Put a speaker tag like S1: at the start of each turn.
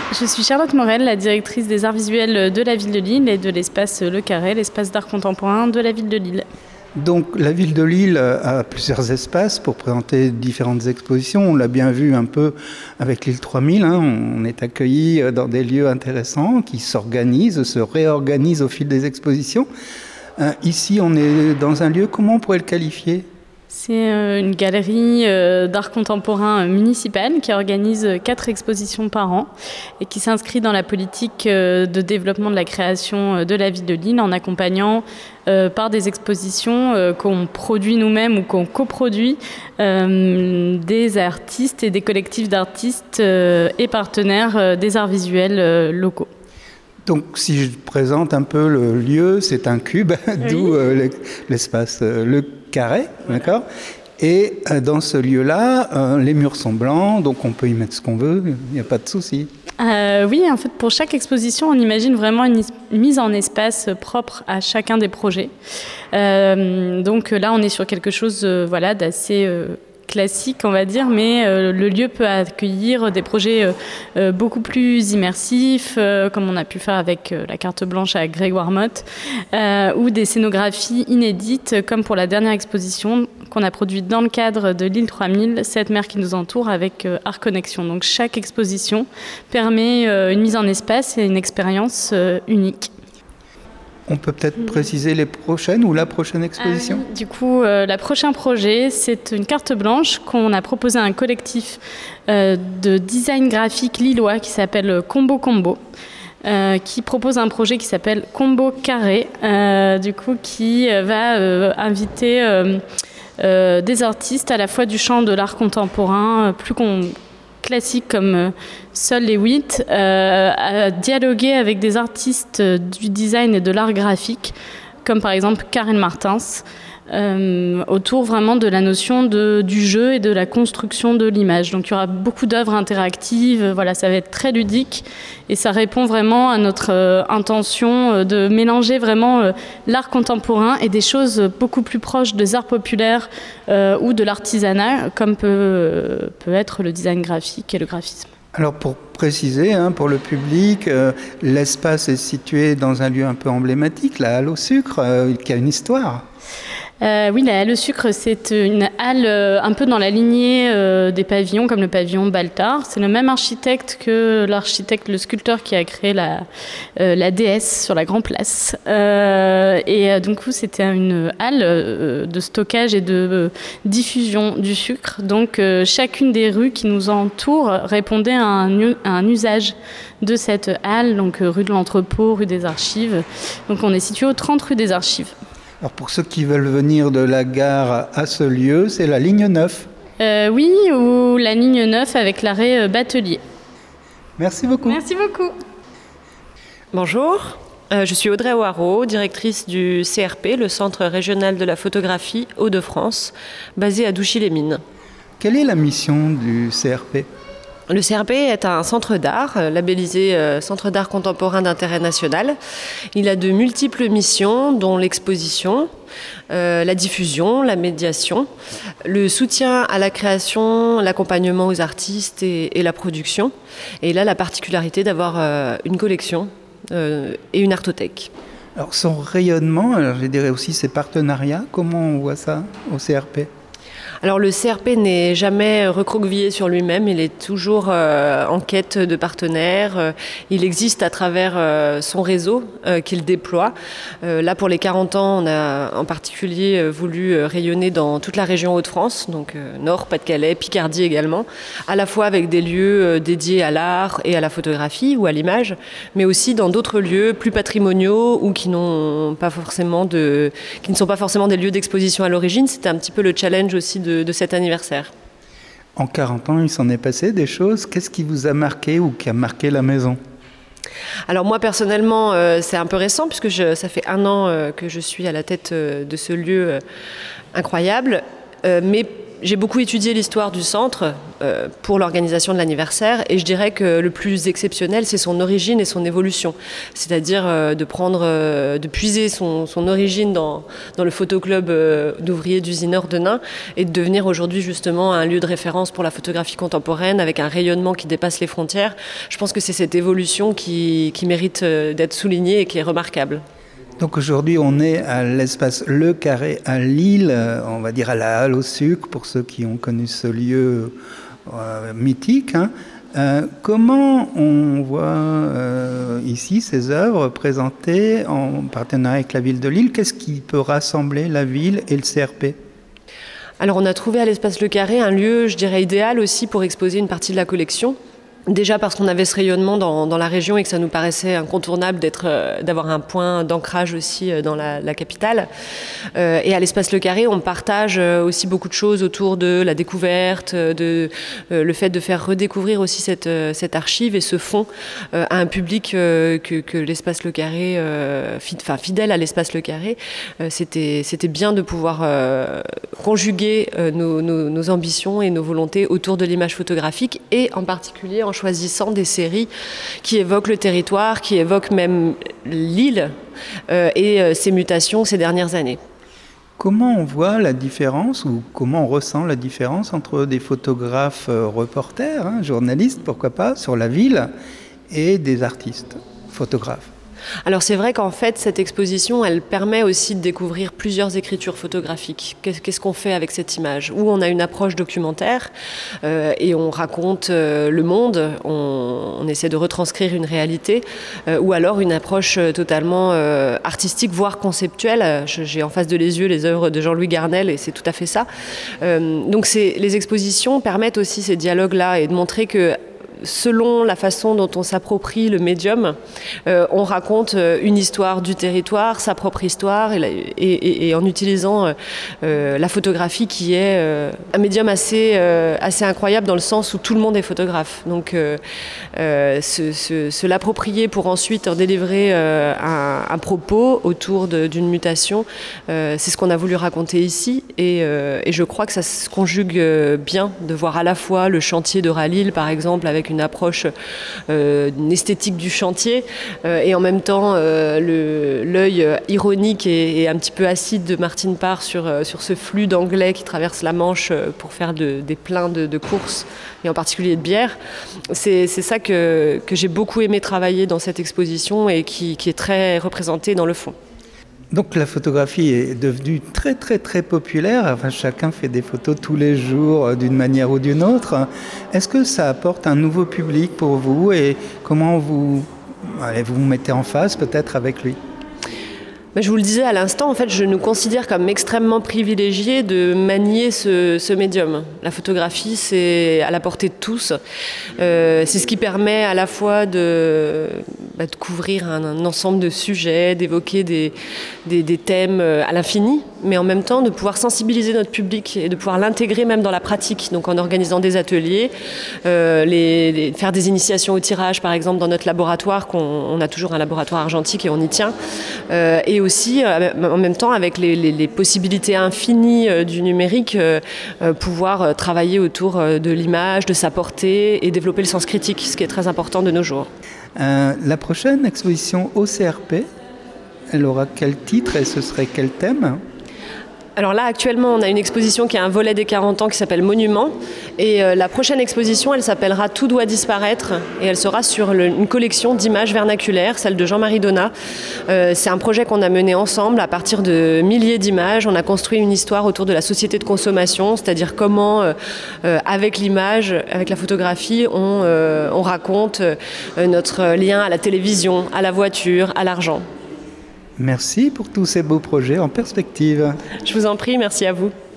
S1: Je suis Charlotte Morel, la directrice des arts visuels de la ville de Lille et de l'espace Le Carré, l'espace d'art contemporain de la ville de Lille.
S2: Donc la ville de Lille a plusieurs espaces pour présenter différentes expositions. On l'a bien vu un peu avec Lille 3000. On est accueillis dans des lieux intéressants qui s'organisent, se réorganisent au fil des expositions. Ici, on est dans un lieu, comment on pourrait le qualifier ?
S1: C'est une galerie d'art contemporain municipale qui organise 4 expositions par an et qui s'inscrit dans la politique de développement de la création de la ville de Lille en accompagnant par des expositions qu'on produit nous-mêmes ou qu'on coproduit des artistes et des collectifs d'artistes et partenaires des arts visuels locaux.
S2: Donc, si je présente un peu le lieu, c'est un cube, d'où l'espace Le Carré, d'accord ? Et dans ce lieu-là, les murs sont blancs, donc on peut y mettre ce qu'on veut, il n'y a pas de souci.
S1: Oui, en fait, pour chaque exposition, on imagine vraiment une mise en espace propre à chacun des projets. Donc là, on est sur quelque chose d'assez classique, on va dire, mais le lieu peut accueillir des projets beaucoup plus immersifs, comme on a pu faire avec la carte blanche à Grégoire Motte, ou des scénographies inédites, comme pour la dernière exposition qu'on a produite dans le cadre de Lille 3000, cette mer qui nous entoure, avec Art Connexion. Donc chaque exposition permet une mise en espace et une expérience unique.
S2: On peut peut-être préciser les prochaines ou la prochaine exposition ?
S1: Du coup, le prochain projet, c'est une carte blanche qu'on a proposée à un collectif de design graphique lillois qui s'appelle Combo Combo, qui propose un projet qui s'appelle Combo Carré, qui va inviter des artistes à la fois du champ de l'art contemporain, classiques comme Sol Lewitt, à dialoguer avec des artistes du design et de l'art graphique, comme par exemple Karen Martins, autour vraiment de la notion du jeu et de la construction de l'image. Donc il y aura beaucoup d'œuvres interactives, ça va être très ludique et ça répond vraiment à notre intention de mélanger vraiment l'art contemporain et des choses beaucoup plus proches des arts populaires ou de l'artisanat, comme peut être le design graphique et le graphisme.
S2: Alors pour préciser, pour le public, l'espace est situé dans un lieu un peu emblématique, la Halle au Sucre, qui a une histoire.
S1: Oui, la Halle au Sucre, c'est une halle un peu dans la lignée des pavillons, comme le pavillon Baltard. C'est le même architecte que le sculpteur qui a créé la déesse sur la Grand Place. Donc, c'était une halle de stockage et de diffusion du sucre. Donc, chacune des rues qui nous entourent répondait à un usage de cette halle, donc rue de l'Entrepôt, rue des Archives. Donc, on est situé au 30 rue des Archives.
S2: Alors pour ceux qui veulent venir de la gare à ce lieu, c'est la ligne 9.
S1: Oui, ou la ligne 9 avec l'arrêt Batelier.
S2: Merci beaucoup.
S1: Merci beaucoup.
S3: Bonjour, je suis Audrey Oireau, directrice du CRP, le Centre régional de la photographie Hauts-de-France, basé à Douchy-les-Mines.
S2: Quelle est la mission du CRP ?
S3: Le CRP est un centre d'art, labellisé Centre d'art contemporain d'intérêt national. Il a de multiples missions, dont l'exposition, la diffusion, la médiation, le soutien à la création, l'accompagnement aux artistes et la production. Et il a la particularité d'avoir une collection et une artothèque.
S2: Alors son rayonnement, je dirais aussi ses partenariats, comment on voit ça au CRP ?
S3: Alors le CRP n'est jamais recroquevillé sur lui-même, il est toujours en quête de partenaires. Il existe à travers son réseau qu'il déploie. Là pour les 40 ans, on a en particulier voulu rayonner dans toute la région Hauts-de-France, donc Nord, Pas-de-Calais, Picardie également, à la fois avec des lieux dédiés à l'art et à la photographie ou à l'image, mais aussi dans d'autres lieux plus patrimoniaux ou qui ne sont pas forcément des lieux d'exposition à l'origine. C'était un petit peu le challenge aussi de cet anniversaire.
S2: En 40 ans, il s'en est passé des choses. Qu'est-ce qui vous a marqué ou qui a marqué la maison ?
S3: Alors moi personnellement, c'est un peu récent puisque ça fait 1 an que je suis à la tête de ce lieu incroyable. Mais J'ai beaucoup étudié l'histoire du centre pour l'organisation de l'anniversaire et je dirais que le plus exceptionnel, c'est son origine et son évolution. C'est-à-dire de puiser son origine dans le photoclub d'ouvriers d'usineurs de Nains et de devenir aujourd'hui justement un lieu de référence pour la photographie contemporaine avec un rayonnement qui dépasse les frontières. Je pense que c'est cette évolution qui mérite d'être soulignée et qui est remarquable.
S2: Donc aujourd'hui, on est à l'espace Le Carré à Lille, on va dire à la Halle au Sucre, pour ceux qui ont connu ce lieu mythique. Comment on voit ici ces œuvres présentées en partenariat avec la ville de Lille? Qu'est-ce qui peut rassembler la ville et le CRP?
S3: Alors on a trouvé à l'espace Le Carré un lieu, je dirais, idéal aussi pour exposer une partie de la collection. Déjà parce qu'on avait ce rayonnement dans la région et que ça nous paraissait incontournable d'avoir un point d'ancrage aussi dans la capitale. Et à l'espace Le Carré, on partage aussi beaucoup de choses autour de la découverte, le fait de faire redécouvrir aussi cette archive et ce fonds à un public que l'espace Le Carré, fidèle à l'espace Le Carré. C'était bien de pouvoir conjuguer nos ambitions et nos volontés autour de l'image photographique et en particulier en choisissant des séries qui évoquent le territoire, qui évoquent même l'île et ses mutations ces dernières années.
S2: Comment on voit la différence ou comment on ressent la différence entre des photographes reporters, journalistes, pourquoi pas, sur la ville et des artistes photographes?
S3: Alors c'est vrai qu'en fait cette exposition elle permet aussi de découvrir plusieurs écritures photographiques. Qu'est-ce qu'on fait avec cette image? Où on a une approche documentaire et on raconte le monde, on essaie de retranscrire une réalité, ou alors une approche totalement artistique voire conceptuelle. J'ai en face de les yeux les œuvres de Jean-Louis Garnel et c'est tout à fait ça. Donc les expositions permettent aussi ces dialogues-là et de montrer que selon la façon dont on s'approprie le médium, on raconte une histoire du territoire, sa propre histoire, et en utilisant la photographie qui est un médium assez incroyable dans le sens où tout le monde est photographe. Donc se l'approprier pour ensuite en délivrer un propos autour d'une mutation, c'est ce qu'on a voulu raconter ici et je crois que ça se conjugue bien de voir à la fois le chantier de Ralil par exemple avec une approche, une esthétique du chantier et en même temps l'œil ironique et un petit peu acide de Martine Parr sur ce flux d'anglais qui traverse la Manche pour faire des pleins de courses et en particulier de bière. C'est ça que j'ai beaucoup aimé travailler dans cette exposition et qui est très représenté dans le fond.
S2: Donc la photographie est devenue très très très populaire, enfin, chacun fait des photos tous les jours d'une manière ou d'une autre. Est-ce que ça apporte un nouveau public pour vous et comment vous vous mettez en phase peut-être avec lui?
S3: Je vous le disais à l'instant, en fait, je nous considère comme extrêmement privilégiés de manier ce médium. La photographie, c'est à la portée de tous. C'est ce qui permet à la fois de couvrir un ensemble de sujets, d'évoquer des thèmes à l'infini, mais en même temps de pouvoir sensibiliser notre public et de pouvoir l'intégrer même dans la pratique. Donc en organisant des ateliers, faire des initiations au tirage, par exemple, dans notre laboratoire, on a toujours un laboratoire argentique et on y tient. Et aussi, en même temps, avec les possibilités infinies du numérique, pouvoir travailler autour de l'image, de sa portée et développer le sens critique, ce qui est très important de nos jours.
S2: La prochaine exposition au CRP, elle aura quel titre et ce serait quel thème ?
S3: Alors là, actuellement, on a une exposition qui a un volet des 40 ans qui s'appelle Monument. Et la prochaine exposition, elle s'appellera Tout doit disparaître. Et elle sera sur une collection d'images vernaculaires, celle de Jean-Marie Donat. C'est un projet qu'on a mené ensemble à partir de milliers d'images. On a construit une histoire autour de la société de consommation, c'est-à-dire comment, avec l'image, avec la photographie, on raconte notre lien à la télévision, à la voiture, à l'argent.
S2: Merci pour tous ces beaux projets en perspective.
S3: Je vous en prie, merci à vous.